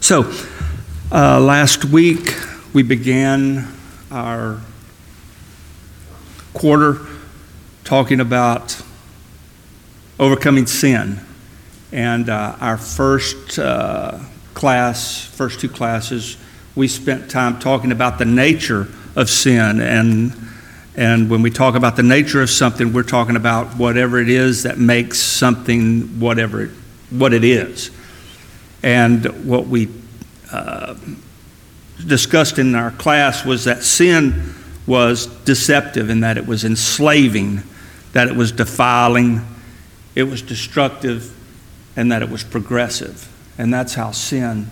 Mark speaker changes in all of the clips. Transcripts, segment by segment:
Speaker 1: So, last week we began our quarter talking about overcoming sin. And our first two classes, we spent time talking about the nature of sin. And when we talk about the nature of something, we're talking about whatever it is that makes something what it is. And what we discussed in our class was that sin was deceptive in that it was enslaving, that it was defiling, it was destructive, and that it was progressive. And that's how sin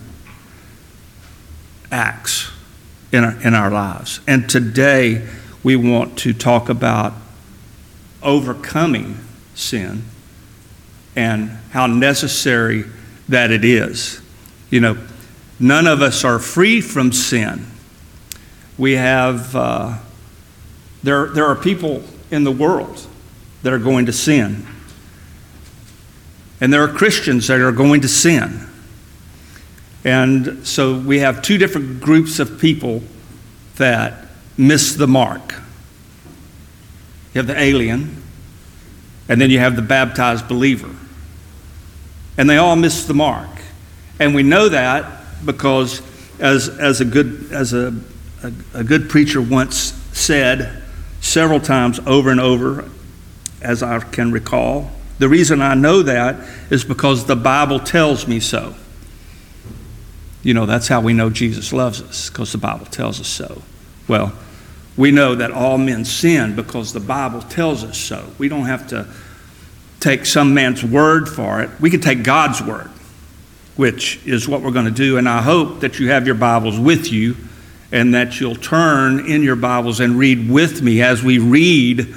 Speaker 1: acts in our lives. And today we want to talk about overcoming sin and how necessary that it is. You know, none of us are free from sin. We have, there are people in the world that are going to sin. And there are Christians that are going to sin. And so we have two different groups of people that miss the mark. You have the alien, and then you have the baptized believer. And they all miss the mark. And we know that because as a good preacher once said several times over and over, as I can recall, the reason I know that is because the Bible tells me so. You know, that's how we know Jesus loves us, because the Bible tells us so. Well, we know that all men sin because the Bible tells us so. We don't have to take some man's word for it. We can take God's word, which is what we're going to do. And I hope that you have your Bibles with you and that you'll turn in your Bibles and read with me as we read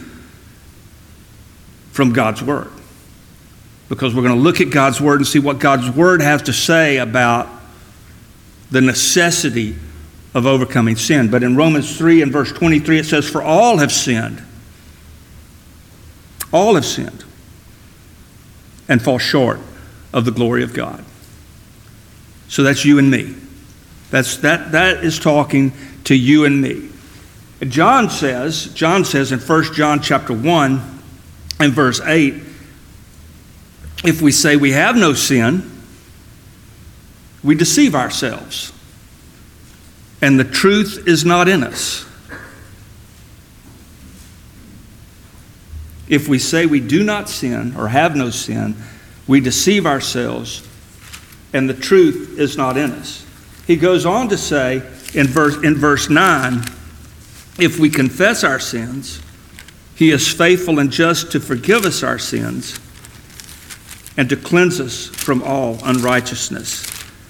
Speaker 1: from God's word. Because we're going to look at God's word and see what God's word has to say about the necessity of overcoming sin. But in Romans 3 and verse 23, it says, "For all have sinned. All have sinned and fall short of the glory of God." So that's you and me. That is talking to you and me. And John says in 1 John chapter 1 and verse 8, if we say we have no sin, we deceive ourselves, and the truth is not in us. If we say we do not sin or have no sin, we deceive ourselves, and the truth is not in us. He goes on to say in verse 9, if we confess our sins, he is faithful and just to forgive us our sins and to cleanse us from all unrighteousness.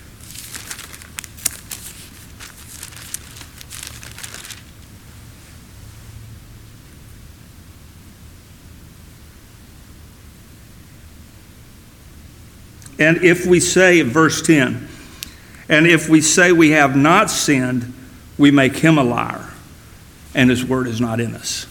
Speaker 1: And if we say, verse 10, and if we say we have not sinned, we make him a liar, and his word is not in us.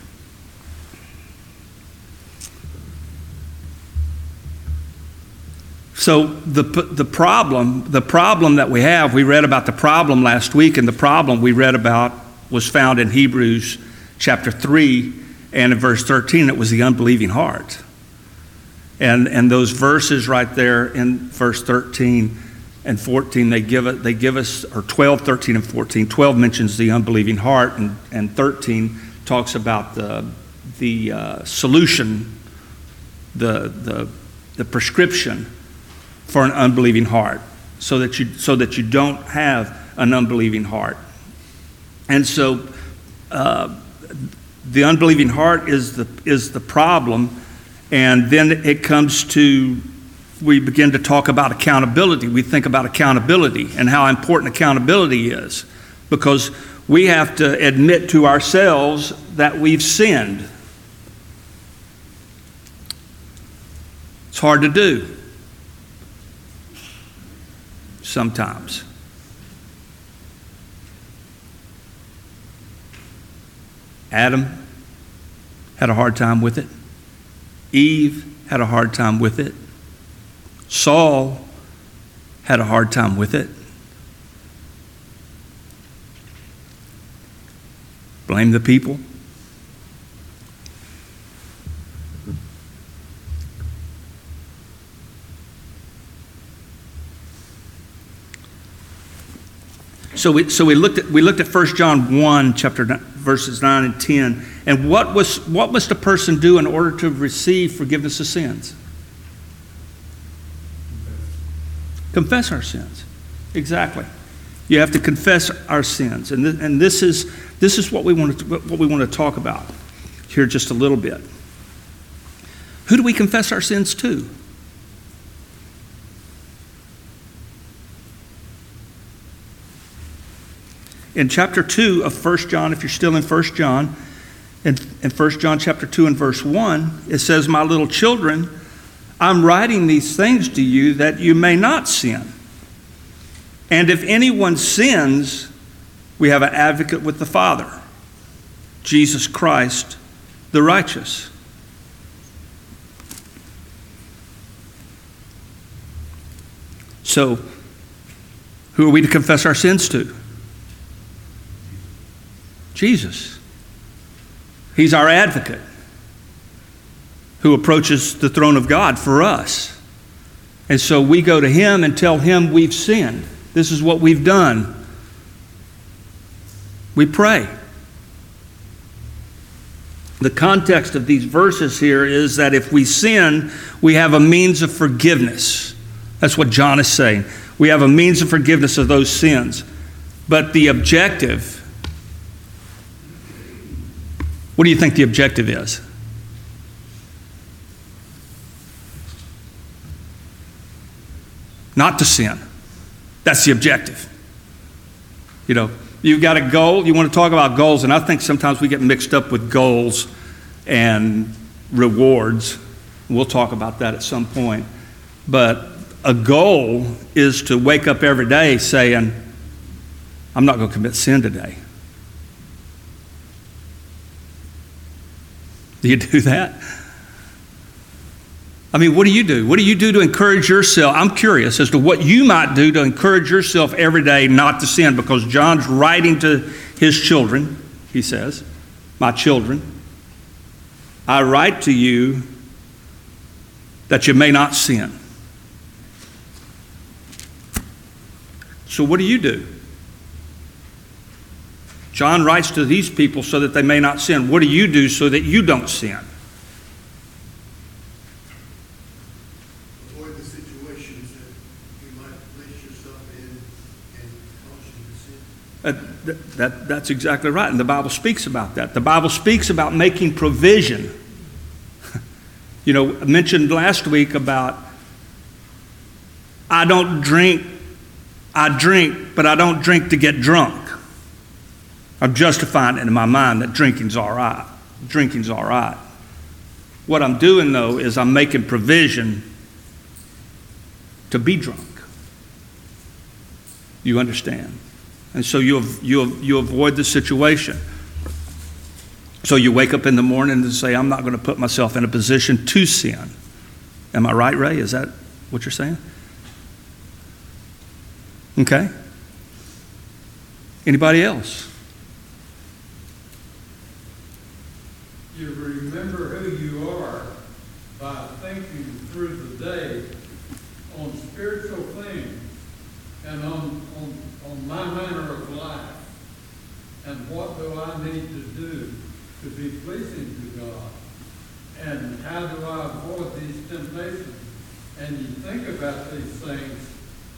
Speaker 1: So the problem that we have, we read about the problem last week, and the problem we read about was found in Hebrews chapter 3 and in verse 13. It was the unbelieving heart. And those verses right there in verse 13 and 14, they give us, or 12, 13, and 14. 12 mentions the unbelieving heart, and 13 talks about the solution, the prescription for an unbelieving heart, so that you don't have an unbelieving heart. And so the unbelieving heart is the problem. And then it comes to, we begin to talk about accountability. We think about accountability and how important accountability is, because we have to admit to ourselves that we've sinned. It's hard to do sometimes. Adam had a hard time with it. Eve had a hard time with it. Saul had a hard time with it. Blame the people? So we looked at 1 John 1, verses 9 and 10, and what must a person do in order to receive forgiveness of sins? Confess our sins. Exactly. You have to confess our sins, and this is what we want to talk about here just a little bit. Who do we confess our sins to? In chapter 2 of 1 John, if you're still in 1 John, in 1 John chapter 2 and verse 1, it says, "My little children, I'm writing these things to you that you may not sin. And if anyone sins, we have an advocate with the Father, Jesus Christ, the righteous." So, who are we to confess our sins to? Jesus. He's our advocate who approaches the throne of God for us. And so we go to him and tell him we've sinned. This is what we've done. We pray. The context of these verses here is that if we sin, we have a means of forgiveness. That's what John is saying. We have a means of forgiveness of those sins. But the objective, what do you think the objective is? Not to sin. That's the objective. You know, you've got a goal. You want to talk about goals, and I think sometimes we get mixed up with goals and rewards. We'll talk about that at some point. But a goal is to wake up every day saying, I'm not going to commit sin today. Do you do that? I mean, what do you do? What do you do to encourage yourself? I'm curious as to what you might do to encourage yourself every day not to sin, because John's writing to his children. He says, "My children, I write to you that you may not sin." So what do? John writes to these people so that they may not sin. What do you do so that you don't sin?
Speaker 2: Avoid the situations that you might place yourself in and cause you to sin.
Speaker 1: That's exactly right, and the Bible speaks about that. The Bible speaks about making provision. You know, I mentioned last week about I drink, but I don't drink to get drunk. I'm justifying it in my mind that drinking's all right. Drinking's all right. What I'm doing, though, is I'm making provision to be drunk. You understand? And so you avoid the situation. So you wake up in the morning and say, I'm not going to put myself in a position to sin. Am I right, Ray? Is that what you're saying? Okay. Anybody else?
Speaker 3: You remember who you are by thinking through the day on spiritual things and on my manner of life, and what do I need to do to be pleasing to God, and how do I avoid these temptations. And you think about these things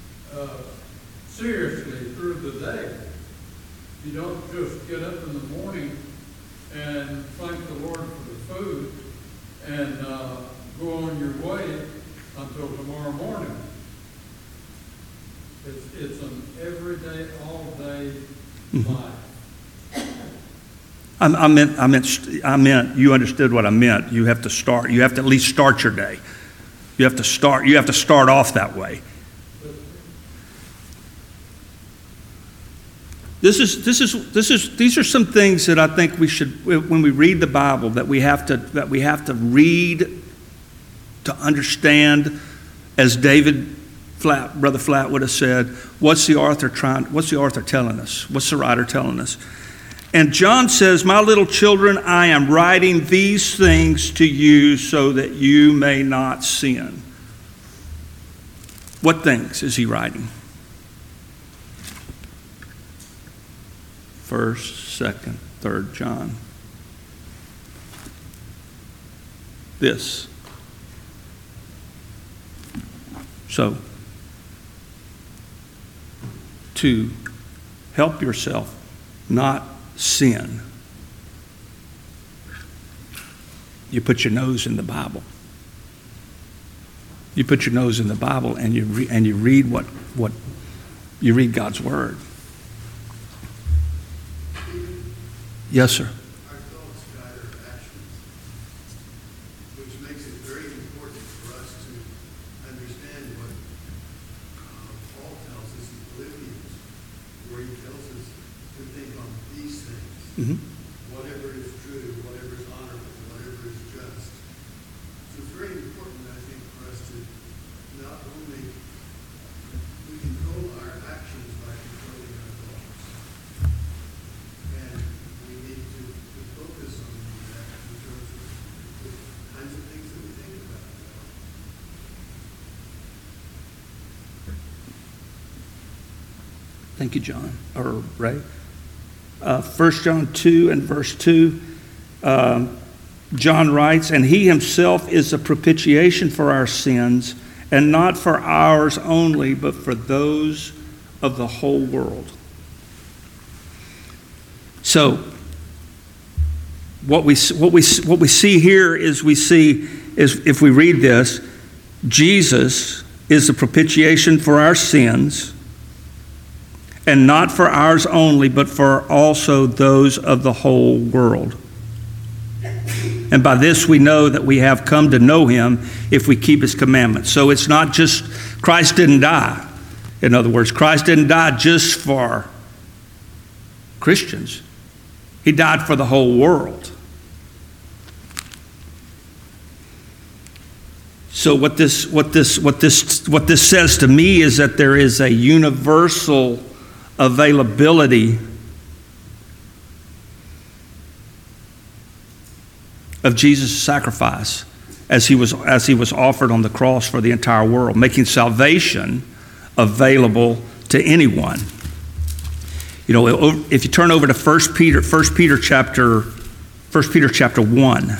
Speaker 3: seriously through the day. You don't just get up in the morning and thank the Lord for the food and go on your way until tomorrow morning. It's an everyday, all-day life.
Speaker 1: I meant you understood what I meant. You have to start. You have to at least start your day. You have to start off that way. These are some things that I think we should, when we read the Bible, that we have to read to understand. As Brother Flat would have said, what's the author telling us? What's the writer telling us? And John says, "My little children, I am writing these things to you so that you may not sin." What things is he writing? 1st, 2nd, 3rd John. This. So, to help yourself not sin, you put your nose in the Bible. You put your nose in the Bible and you read what you read God's Word. Yes, sir.
Speaker 2: Our thoughts guide our actions, which makes it very important for us to understand what Paul tells us in Philippians, where he tells us to think on these things.
Speaker 1: Mm-hmm.
Speaker 2: Whatever is true, whatever is honorable, whatever is just. So it's very important, I think, for us to not only we control our actions by controlling our thoughts. And we need to focus on that in terms of the kinds of things that we think about.
Speaker 1: Thank you, John, or Ray. 1 John 2 and verse 2, John writes, "And he himself is a propitiation for our sins, and not for ours only, but for those of the whole world." So, what we see here is if we read this, Jesus is a propitiation for our sins, and not for ours only, but for also those of the whole world. And by this we know that we have come to know him if we keep his commandments. So it's not just, Christ didn't die. In other words, Christ didn't die just for Christians. He died for the whole world. So what this says to me is that there is a universal availability of Jesus' sacrifice as he was offered on the cross for the entire world, making salvation available to anyone. You know, if you turn over to 1 Peter chapter 1.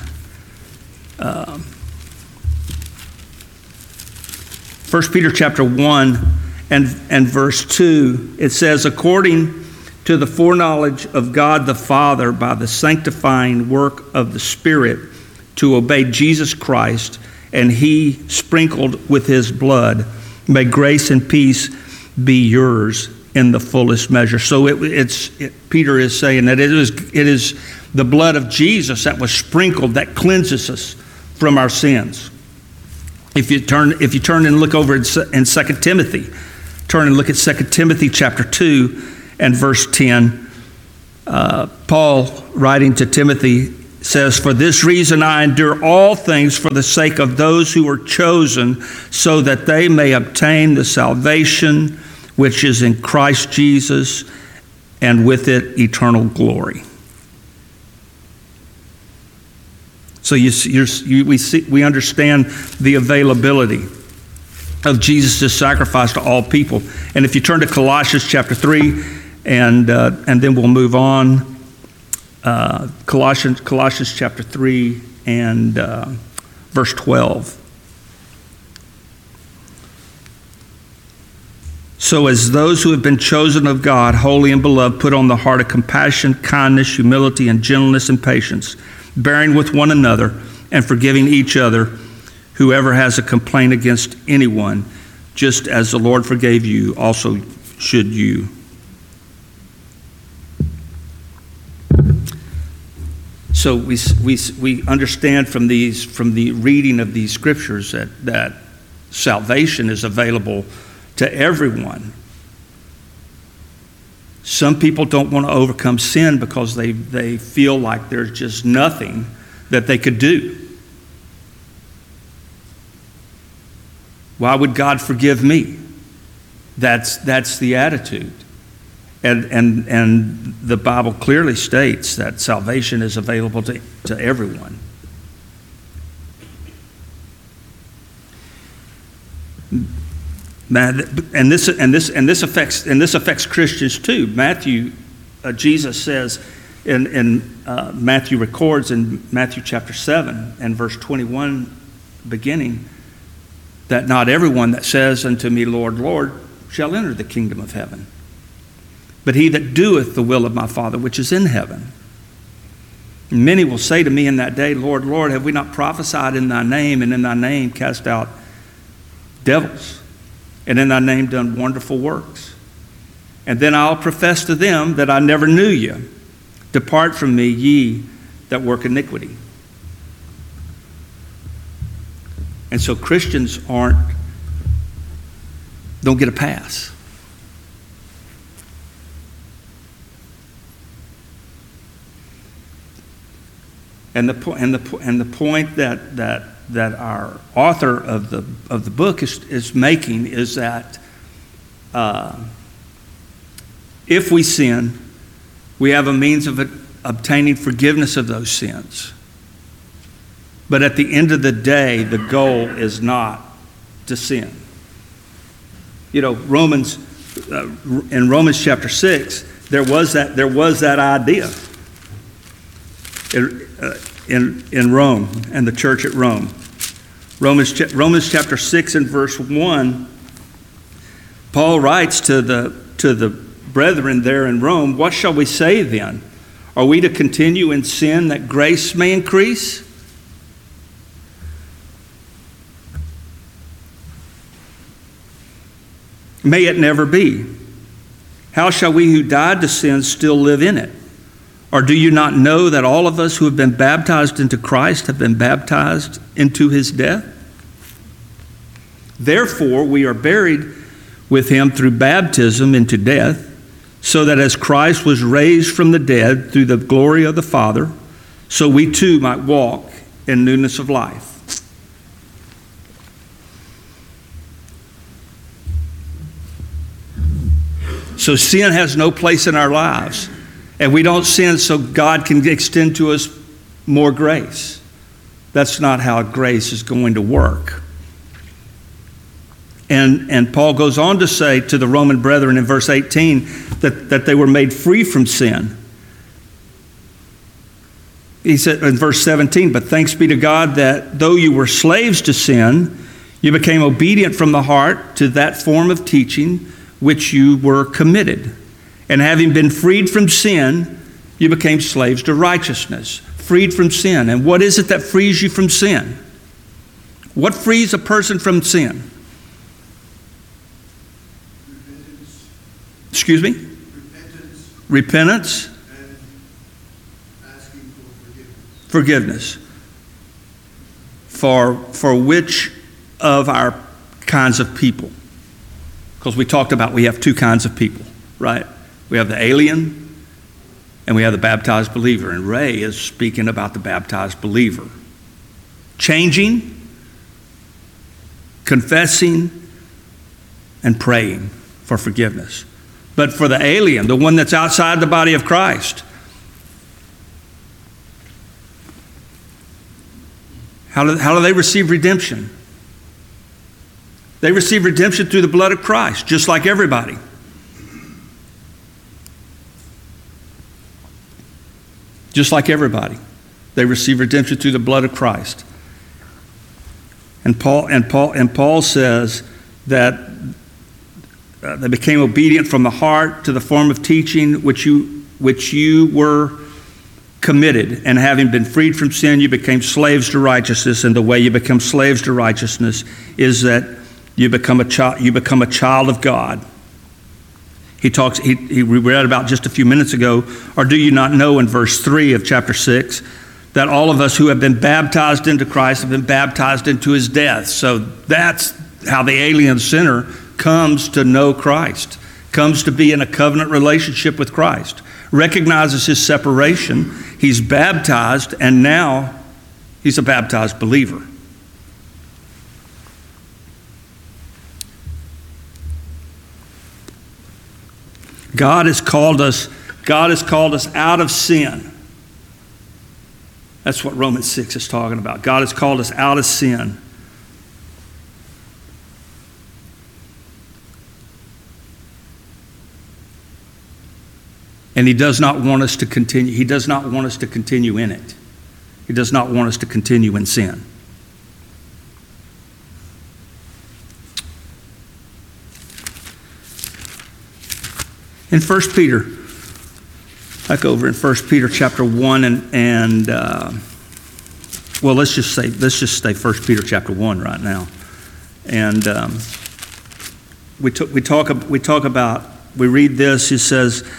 Speaker 1: 1 Peter chapter 1 and verse 2, it says, "According to the foreknowledge of God the Father by the sanctifying work of the Spirit, to obey Jesus Christ, and he sprinkled with his blood, may grace and peace be yours in the fullest measure." So Peter is saying that it is the blood of Jesus that was sprinkled that cleanses us from our sins. If you turn and look over in 2 Timothy, turn and look at 2 Timothy chapter 2 and verse 10. Paul, writing to Timothy, says, "For this reason I endure all things for the sake of those who are chosen, so that they may obtain the salvation which is in Christ Jesus, and with it eternal glory." So we understand the availability of Jesus' sacrifice to all people. And if you turn to Colossians chapter 3, and then we'll move on. Colossians chapter 3 and verse 12. "So as those who have been chosen of God, holy and beloved, put on the heart of compassion, kindness, humility, and gentleness and patience, bearing with one another and forgiving each other. Whoever has a complaint against anyone, just as the Lord forgave you, also should you." So we understand from the reading of these scriptures that salvation is available to everyone. Some people don't want to overcome sin because they feel like there's just nothing that they could do. Why would God forgive me? That's the attitude. And the Bible clearly states that salvation is available to everyone. And this affects Christians too. Jesus says Matthew records in Matthew chapter 7 and verse 21 beginning that not everyone that says unto me, Lord, Lord, shall enter the kingdom of heaven, but he that doeth the will of my Father which is in heaven. And many will say to me in that day, Lord, Lord, have we not prophesied in thy name, and in thy name cast out devils, and in thy name done wonderful works? And then I'll profess to them that I never knew you. Depart from me, ye that work iniquity. And so Christians don't get a pass. And the point that our author of the book is making is that if we sin, we have a means of obtaining forgiveness of those sins. But at the end of the day, the goal is not to sin. You know, in Romans chapter 6, there was that idea in Rome and the church at Rome. Romans chapter 6 and verse 1, Paul writes to the brethren there in Rome, what shall we say then? Are we to continue in sin that grace may increase? May it never be. How shall we who died to sin still live in it? Or do you not know that all of us who have been baptized into Christ have been baptized into his death? Therefore, we are buried with him through baptism into death, so that as Christ was raised from the dead through the glory of the Father, so we too might walk in newness of life. So sin has no place in our lives. And we don't sin so God can extend to us more grace. That's not how grace is going to work. And Paul goes on to say to the Roman brethren in verse 18 that they were made free from sin. He said in verse 17, but thanks be to God that though you were slaves to sin, you became obedient from the heart to that form of teaching which you were committed. And having been freed from sin, you became slaves to righteousness. Freed from sin. And what is it that frees you from sin? What frees a person from sin?
Speaker 2: Repentance.
Speaker 1: Excuse me?
Speaker 2: Repentance.
Speaker 1: Repentance.
Speaker 2: And asking for forgiveness.
Speaker 1: For which of our kinds of people? Because we talked about we have two kinds of people, right? We have the alien and we have the baptized believer. And Ray is speaking about the baptized believer. Changing, confessing, and praying for forgiveness. But for the alien, the one that's outside the body of Christ, how do they receive redemption? They receive redemption through the blood of Christ, just like everybody. Just like everybody. They receive redemption through the blood of Christ. And Paul says that they became obedient from the heart to the form of teaching which you were committed. And having been freed from sin, you became slaves to righteousness. And the way you become slaves to righteousness is that you become a child of God. We read about just a few minutes ago, or do you not know in verse 3 of chapter 6, that all of us who have been baptized into Christ have been baptized into his death. So that's how the alien sinner comes to know Christ, comes to be in a covenant relationship with Christ, recognizes his separation, he's baptized, and now he's a baptized believer. God has called us out of sin. That's what Romans 6 is talking about. God has called us out of sin. And he does not want us to continue. He does not want us to continue in it. He does not want us to continue in sin. In 1 Peter, back over in 1 Peter chapter 1 well, let's just stay 1 Peter chapter 1 right now. And we read this. It says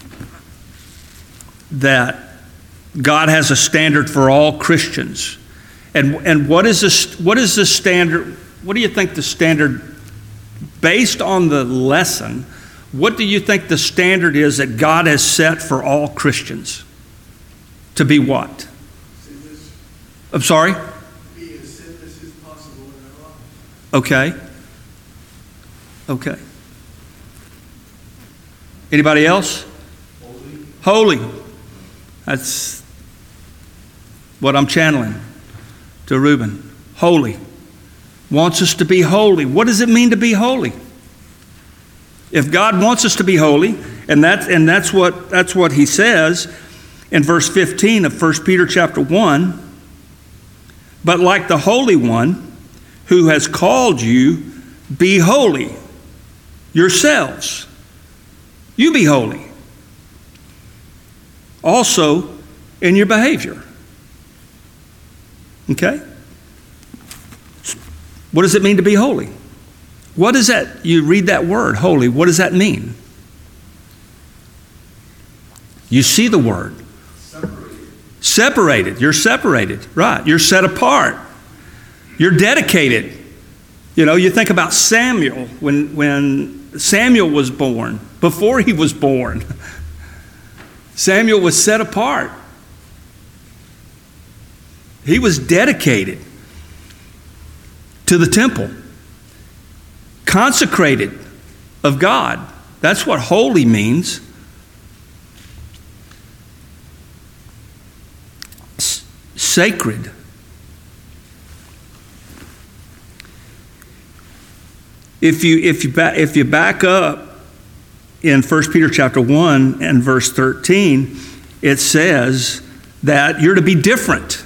Speaker 1: that God has a standard for all Christians. And what is the standard? What do you think the standard, based on the lesson, what do you think the standard is that God has set for all Christians? To be what?
Speaker 2: Sinless.
Speaker 1: I'm sorry?
Speaker 2: Be as sinless as possible in our lives.
Speaker 1: Okay. Okay. Anybody else? Holy. That's what I'm channeling to Reuben. Holy. Wants us to be holy. What does it mean to be holy? If God wants us to be holy, and that's what he says in verse 15 of 1 Peter chapter 1, but like the Holy One who has called you, be holy yourselves. You be holy. Also in your behavior. Okay? What does it mean to be holy? What is that? You read that word, holy. What does that mean? You see the word. Separated. You're separated. Right. You're set apart. You're dedicated. You know, you think about Samuel when Samuel was born, before he was born. Samuel was set apart. He was dedicated to the temple. Consecrated of God. That's what holy means. Sacred. If you back up in 1 Peter chapter 1 and verse 13, it says that you're to be different.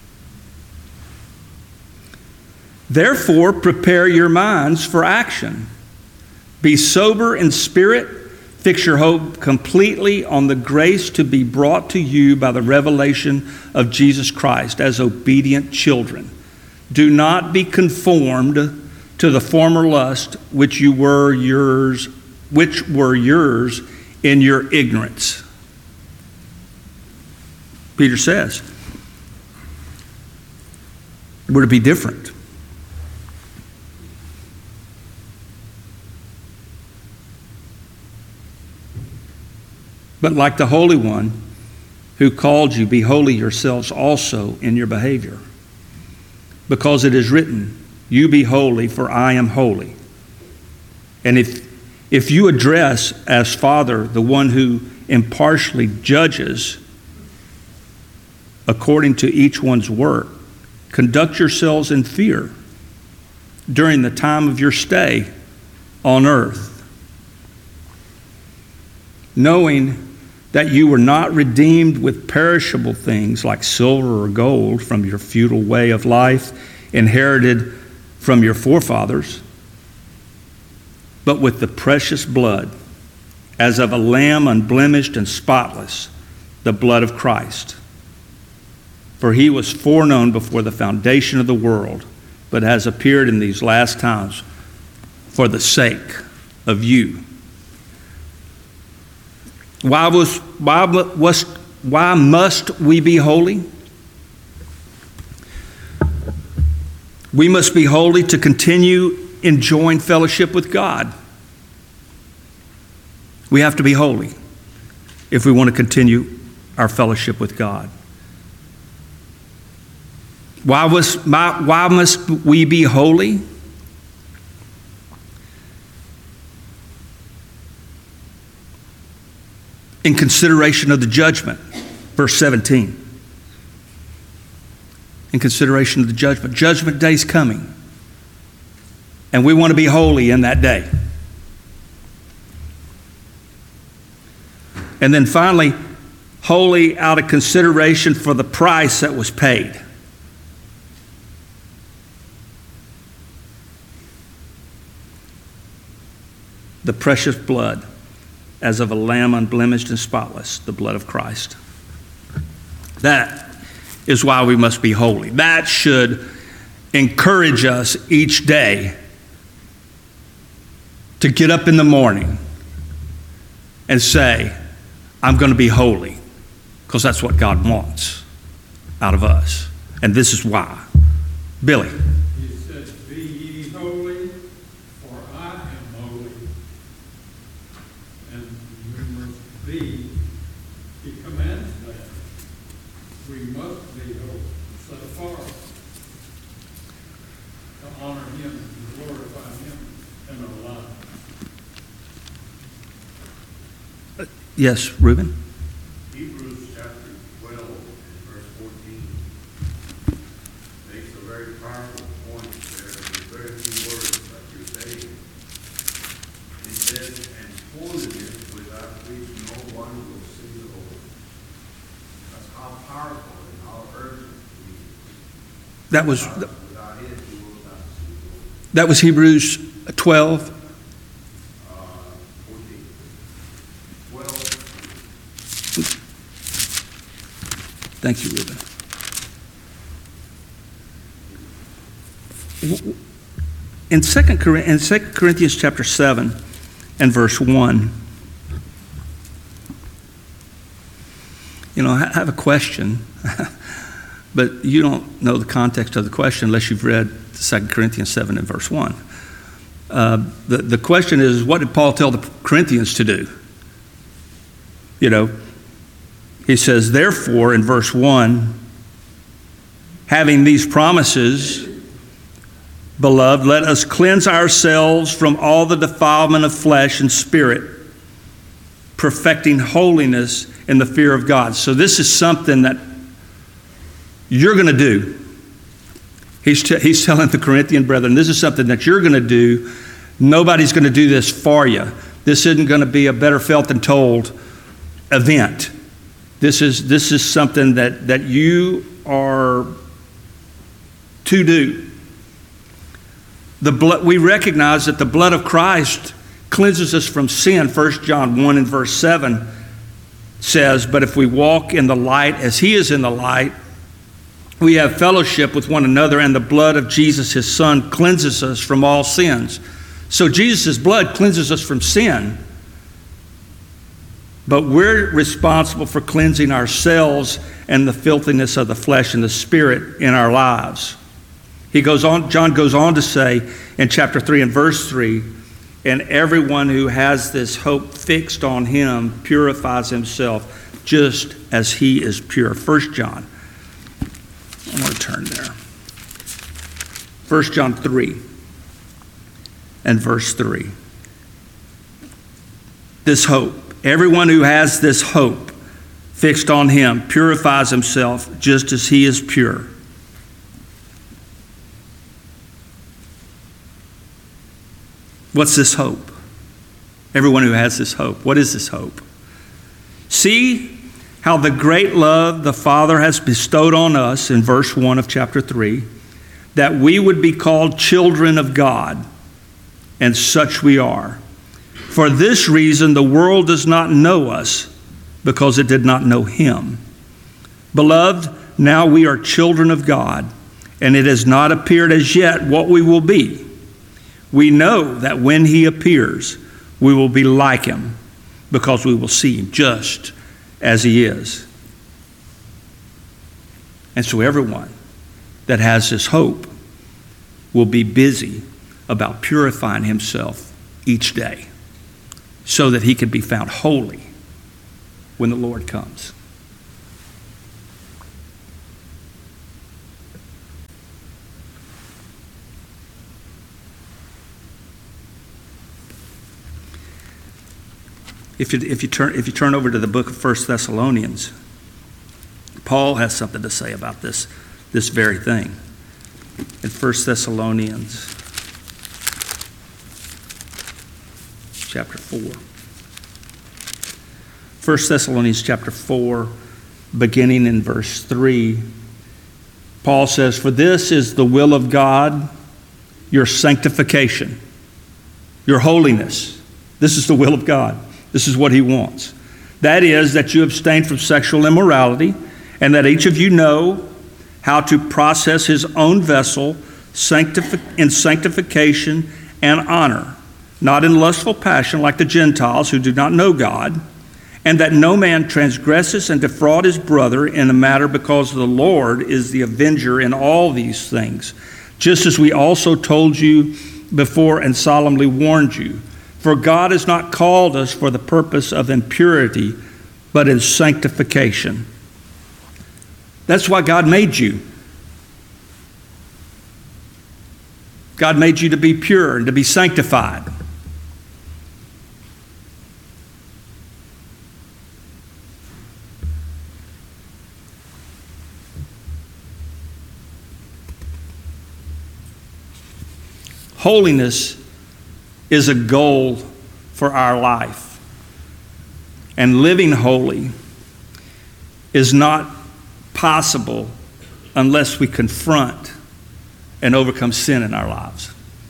Speaker 1: Therefore, prepare your minds for action. Be sober in spirit. Fix your hope completely on the grace to be brought to you by the revelation of Jesus Christ as obedient children. Do not be conformed to the former lust which were yours in your ignorance. Peter says, we're to be different. But like the Holy One who called you, be holy yourselves also in your behavior. Because it is written, you be holy, for I am holy. And if you address as Father the one who impartially judges according to each one's work, conduct yourselves in fear during the time of your stay on earth, knowing that you were not redeemed with perishable things like silver or gold from your futile way of life inherited from your forefathers, but with the precious blood, as of a lamb unblemished and spotless, the blood of Christ. For he was foreknown before the foundation of the world, but has appeared in these last times for the sake of you. Why must we be holy? We must be holy to continue enjoying fellowship with God. We have to be holy if we want to continue our fellowship with God. Why must we be holy? in consideration of the judgment. Verse 17. In consideration of the judgment. Judgment day's coming. And we want to be holy in that day. And then finally, holy out of consideration for the price that was paid. The precious blood as of a lamb unblemished and spotless, the blood of Christ. That is why we must be holy. That should encourage us each day to get up in the morning and say, I'm going to be holy, because that's what God wants out of us. And this is why. Billy.
Speaker 3: He said, be ye holy, for I am holy. And we must be, he commands that. We must be holy, set apart, to honor him, to glorify him in our lives.
Speaker 1: Yes, Reuben?
Speaker 4: Hebrews chapter 12 and verse 14 makes a very powerful point there in very few words like you're saying. It says, and holiness without which no one will see the Lord. That's how powerful and how urgent it is.
Speaker 1: That was
Speaker 4: Without it, you will not see the Lord.
Speaker 1: that was Hebrews 12.
Speaker 4: 14. 12.
Speaker 1: Thank you, Reuben. In 2 Corinthians chapter 7 and verse 1, I have a question, but you don't know the context of the question unless you've read 2 Corinthians 7 and verse 1. The question is, what did Paul tell the Corinthians to do? He says, therefore, in verse 1, having these promises, beloved, let us cleanse ourselves from all the defilement of flesh and spirit, perfecting holiness in the fear of God. So this is something that you're going to do. He's telling the Corinthian brethren, this is something that you're going to do. Nobody's going to do this for you. This isn't going to be a better felt than told event. This is something that you are to do. We recognize that the blood of Christ cleanses us from sin. 1 John 1 and verse 7 says, but if we walk in the light as he is in the light, we have fellowship with one another, and the blood of Jesus, his son, cleanses us from all sins. So Jesus' blood cleanses us from sin. But we're responsible for cleansing ourselves and the filthiness of the flesh and the spirit in our lives. John goes on to say in chapter 3 and verse 3, and everyone who has this hope fixed on him purifies himself just as he is pure. 1 John. I want to turn there. 1 John 3 and verse 3. This hope. Everyone who has this hope fixed on him purifies himself just as he is pure. What's this hope? Everyone who has this hope. What is this hope? See how the great love the Father has bestowed on us in verse 1 of chapter 3, that we would be called children of God, and such we are. For this reason, the world does not know us, because it did not know him. Beloved, now we are children of God, and it has not appeared as yet what we will be. We know that when he appears, we will be like him, because we will see him just as he is. And so everyone that has this hope will be busy about purifying himself each day, so that he can be found holy when the Lord comes. If you turn over to the book of 1 Thessalonians, Paul has something to say about this very thing. In 1 Thessalonians chapter 4. 1 Thessalonians chapter 4, beginning in verse 3, Paul says, "For this is the will of God, your sanctification, your holiness." This is the will of God. This is what he wants. That is, that you abstain from sexual immorality, and that each of you know how to process his own vessel in sanctification and honor, not in lustful passion like the Gentiles who do not know God, and that no man transgresses and defraud his brother in a matter, because the Lord is the avenger in all these things, just as we also told you before and solemnly warned you. For God has not called us for the purpose of impurity, but in sanctification. That's why God made you. God made you to be pure and to be sanctified. Holiness is a goal for our life. And living holy is not possible unless we confront and overcome sin in our lives.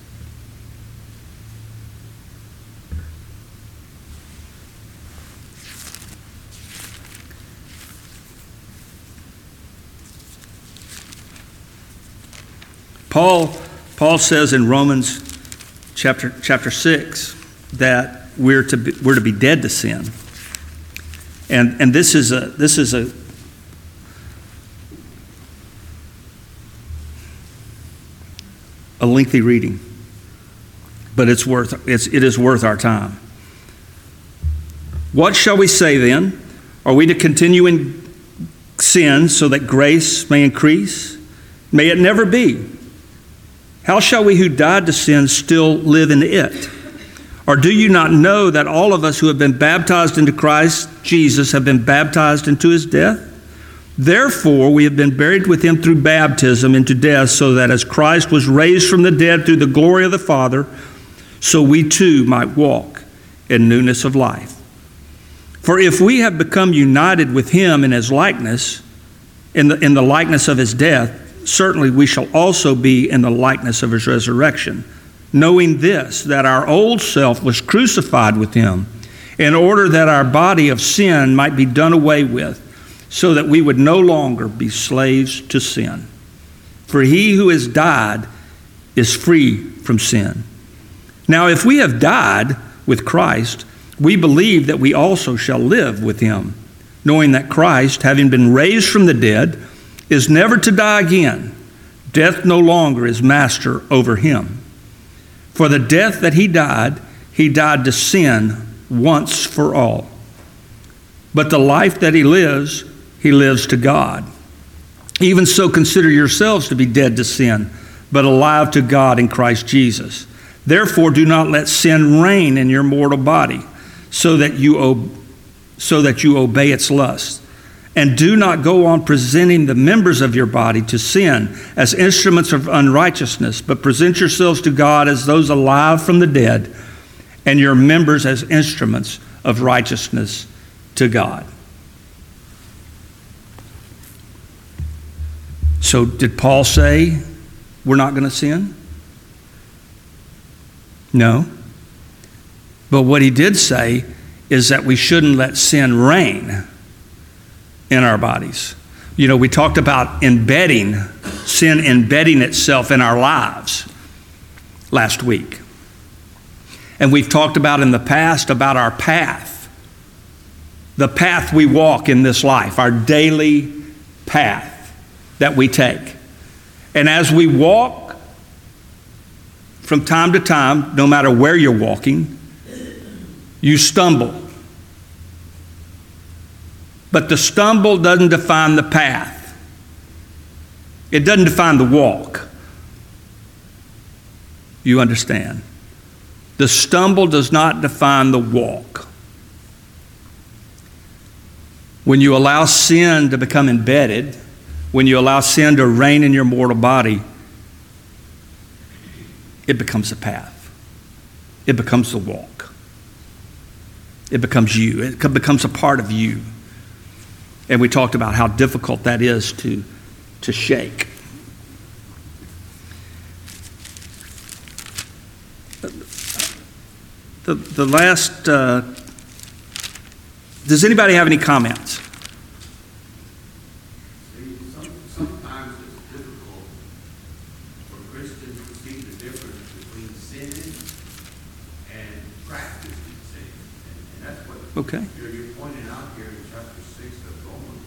Speaker 1: Paul says in Romans chapter 6 that we're to be dead to sin. And this is a lengthy reading, but it is worth our time. What shall we say then? Are we to continue in sin so that grace may increase? May it never be. How shall we who died to sin still live in it? Or do you not know that all of us who have been baptized into Christ Jesus have been baptized into his death? Therefore, we have been buried with him through baptism into death, so that as Christ was raised from the dead through the glory of the Father, so we too might walk in newness of life. For if we have become united with him in his likeness, in the likeness of his death, certainly we shall also be in the likeness of his resurrection, knowing this, that our old self was crucified with him, in order that our body of sin might be done away with, so that we would no longer be slaves to sin. For he who has died is free from sin. Now, if we have died with Christ, we believe that we also shall live with him, knowing that Christ, having been raised from the dead, is never to die again. Death no longer is master over him. For the death that he died to sin once for all. But the life that he lives to God. Even so, consider yourselves to be dead to sin, but alive to God in Christ Jesus. Therefore, do not let sin reign in your mortal body, so that you obey its lusts. And do not go on presenting the members of your body to sin as instruments of unrighteousness, but present yourselves to God as those alive from the dead, and your members as instruments of righteousness to God. So did Paul say we're not going to sin? No. But what he did say is that we shouldn't let sin reign in our bodies. You know, we talked about sin embedding itself in our lives last week. And we've talked about in the past about our path, the path we walk in this life, our daily path that we take. And as we walk, from time to time, no matter where you're walking, you stumble. But the stumble doesn't define the path. It doesn't define the walk. You understand? The stumble does not define the walk. When you allow sin to become embedded, when you allow sin to reign in your mortal body, it becomes a path. It becomes the walk. It becomes you. It becomes a part of you. And we talked about how difficult that is to shake. The last, does anybody have any comments?
Speaker 4: Sometimes it's difficult for Christians to see the difference between sinning and practicing sin. And that's what
Speaker 1: Okay.
Speaker 4: you're pointing out here in chapter 6 of Romans.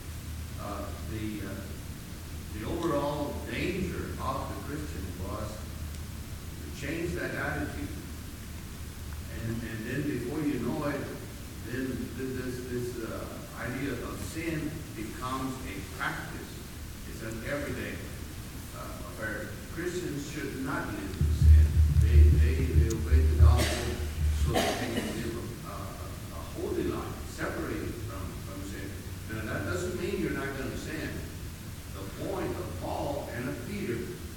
Speaker 4: The overall danger of the Christian was to change that attitude. And then before you know it, then this idea of sin becomes a practice. It's an everyday affair. Christians should not live in sin. They obey the gospel so that they can live a holy life, separated from sin. Now that doesn't mean you're not going to sin. The point of Paul and of Peter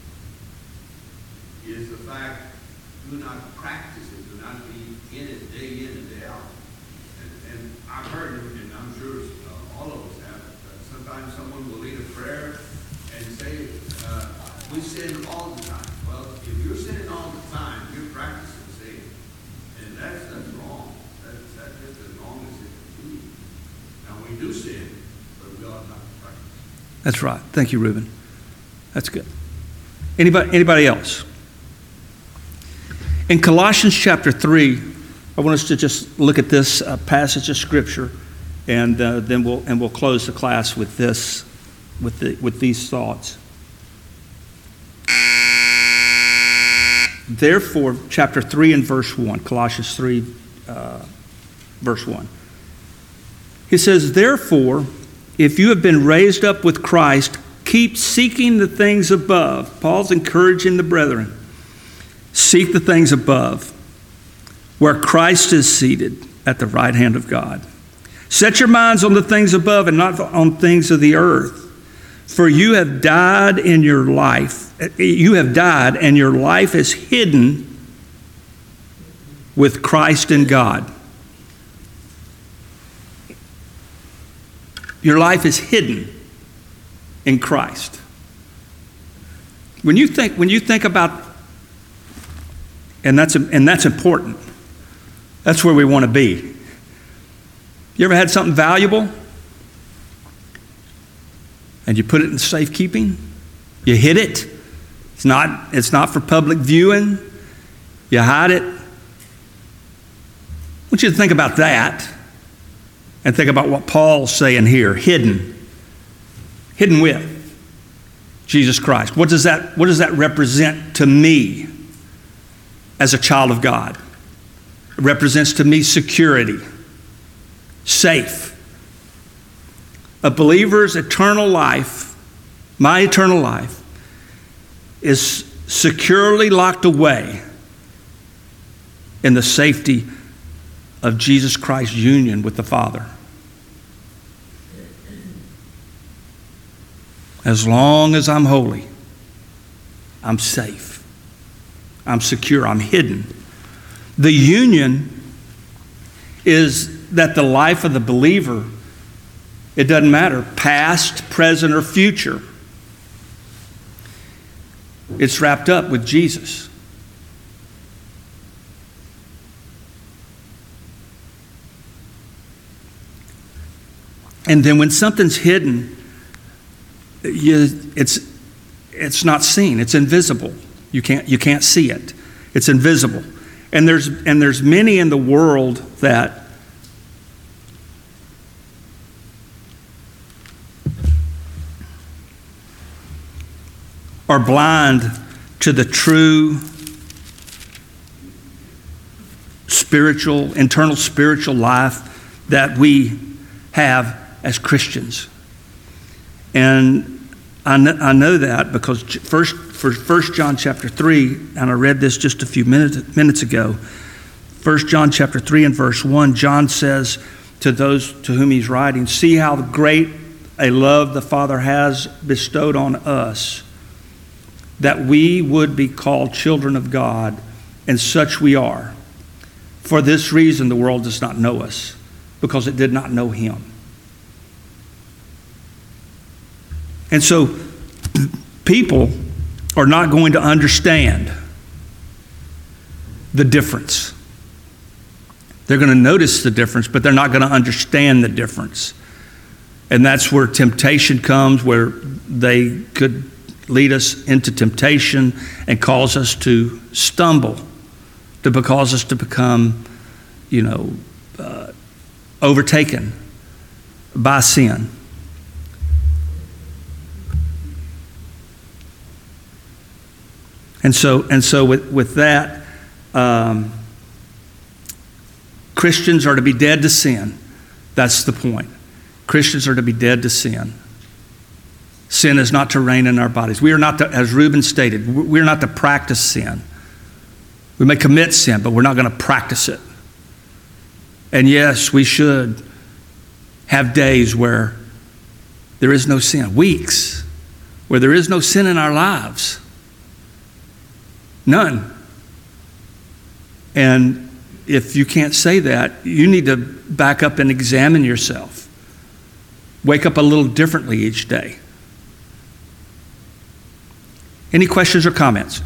Speaker 4: is the fact, do not practice it, do not be in it day in and day out. And I've heard, and I'm sure all of us have, sometimes someone will lead a prayer and say, we sin all the time. Well, if you're sinning all the time, you're practicing sin. And that's wrong. That's just as wrong as it can be. Now, we do sin, but we ought not to practice.
Speaker 1: That's right. Thank you, Reuben. That's good. Anybody else? In Colossians chapter 3, I want us to just look at this passage of Scripture, and then we'll close the class with this, with these thoughts. Therefore, chapter 3 and verse 1, Colossians 3, verse 1. He says, therefore, if you have been raised up with Christ, keep seeking the things above. Paul's encouraging the brethren. Seek the things above, where Christ is seated at the right hand of God. Set your minds on the things above and not on things of the earth. For you have died in your life. You have died, and your life is hidden with Christ in God. Your life is hidden in Christ. When you think about, and that's important. That's where we want to be. You ever had something valuable and you put it in safekeeping? You hid it. It's not for public viewing. You hide it. I want you to think about that and think about what Paul's saying here. Hidden. Hidden with Jesus Christ. What does that represent to me as a child of God? It represents to me security, safe. A believer's eternal life, my eternal life, is securely locked away in the safety of Jesus Christ's union with the Father. As long as I'm holy, I'm safe. I'm secure. I'm hidden. The union is that the life of the believer, it doesn't matter, past, present, or future, it's wrapped up with Jesus. And then when something's hidden, it's not seen. It's invisible. You can't see it. It's invisible. And there's many in the world that are blind to the true internal spiritual life that we have as Christians. And I know that because for 1 John chapter 3, and I read this just a few minutes ago, 1 John chapter 3 and verse 1, John says to those to whom he's writing, see how great a love the Father has bestowed on us, that we would be called children of God, and such we are. For this reason the world does not know us, because it did not know him. And so people are not going to understand the difference. They're going to notice the difference, but they're not going to understand the difference. And that's where temptation comes, where they could lead us into temptation and cause us to stumble, to cause us to become, overtaken by sin. And so with that, Christians are to be dead to sin. That's the point. Christians are to be dead to sin. Sin is not to reign in our bodies. We are not to, as Reuben stated, we are not to practice sin. We may commit sin, but we're not going to practice it. And yes, we should have days where there is no sin, weeks where there is no sin in our lives. None. And if you can't say that, you need to back up and examine yourself. Wake up a little differently each day. Any questions or comments?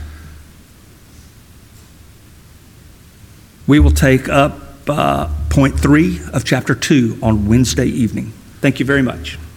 Speaker 1: We will take up point 3 of chapter 2 on Wednesday evening. Thank you very much.